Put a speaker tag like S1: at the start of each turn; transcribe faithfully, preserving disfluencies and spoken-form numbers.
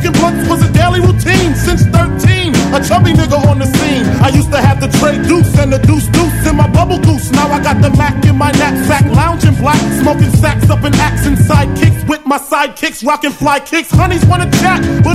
S1: Smoking blunts was a daily routine since thirteen. A chubby nigga on the scene. I used to have the tray deuce and the deuce deuce in my bubble goose. Now I got the Mac in my knapsack, lounging black, smoking sacks up in axe and sidekicks with my sidekicks, rocking fly kicks. Honeys wanna chat, but